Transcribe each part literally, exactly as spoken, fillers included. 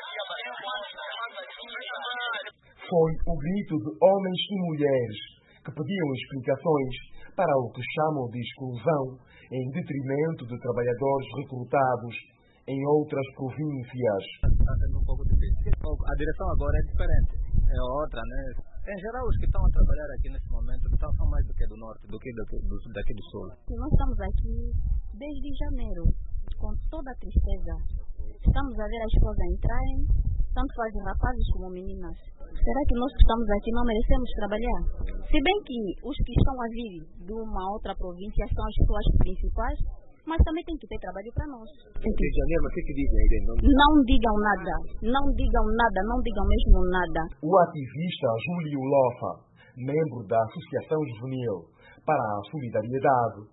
Foi o grito de homens e mulheres que pediam explicações para o que chamam de exclusão em detrimento de trabalhadores recrutados em outras províncias. Está sendo um pouco difícil. A direção agora é diferente, é outra, né? Em geral, os que estão a trabalhar aqui nesse momento são, são mais do que do norte, do que daqui do, daqui do sul. Nós estamos aqui desde janeiro, com toda a tristeza. Estamos a ver as esposas entrarem, tanto faz rapazes como meninas. Será que nós que estamos aqui não merecemos trabalhar? Se bem que os que estão a vir de uma outra província são as pessoas principais, mas também tem que ter trabalho para nós. Em janeiro, mas o que dizem aí? Não... não digam nada, não digam nada, não digam mesmo nada. O ativista Júlio Lofa, membro da Associação Juvenil para a Solidariedade,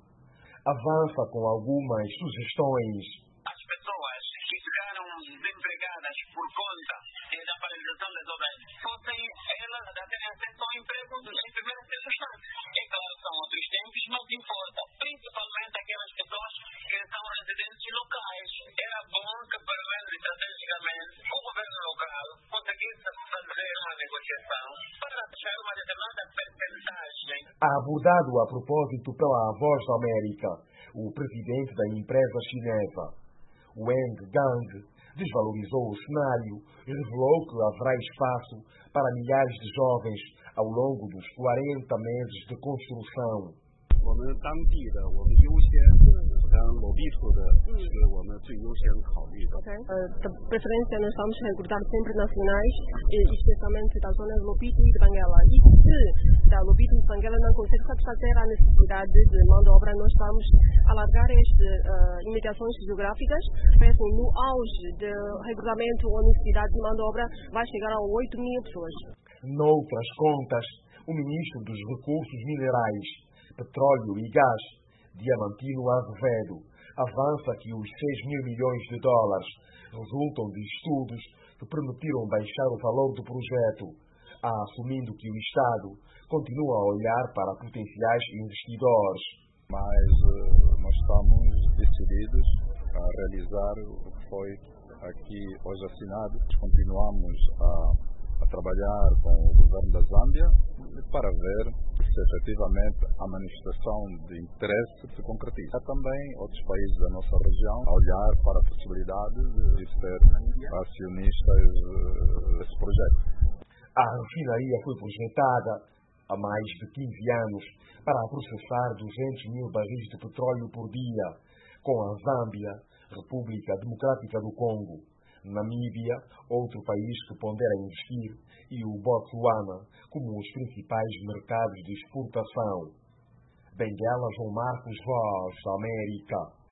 avança com algumas sugestões. As pessoas que ficaram desempregadas por conta da paralisação das obras fossem elas a terem acesso ao emprego em primeira circunstância. É claro, são outros tempos, mas importa, principalmente aquelas pessoas que são residentes locais. Era bom que, pelo menos estrategicamente, o governo local conseguisse fazer uma negociação para deixar uma determinada percentagem. Abordado a propósito pela Voz da América, o presidente da empresa chinesa, Wang Gang, desvalorizou o cenário e revelou que haverá espaço para milhares de jovens ao longo dos quarenta meses de construção. 我们当地的我们优先当落地处的是我们最优先考虑的。 Okay. Uh, de preferência nós estamos a recrutar sempre nacionais, especialmente da zona de Lobito e de Banguela. E se da Lobito e de Banguela não consegue satisfazer a necessidade de mão de obra, nós vamos alargar estas uh, limitações geográficas. Assim, no auge de recrutamento ou necessidade de mão de obra vai chegar a oito mil pessoas. Noutras contas, o ministro dos Recursos Minerais, Petróleo e Gás, Diamantino Azevedo, avança que os seis mil milhões de dólares resultam de estudos que permitiram baixar o valor do projeto, assumindo que o Estado continua a olhar para potenciais investidores. Mas uh, nós estamos decididos a realizar o que foi aqui hoje assinado. Continuamos a, a trabalhar com o governo da Zâmbia para ver se efetivamente a manifestação de interesse se concretiza. Há também outros países da nossa região a olhar para a possibilidade de ser acionistas desse projeto. A refinaria foi projetada há mais de quinze anos para processar duzentos mil barris de petróleo por dia, com a Zâmbia, República Democrática do Congo, Namíbia, outro país que pondera investir, e o Botsuana como os principais mercados de exportação. Benguela, João Marcos, Voz da América.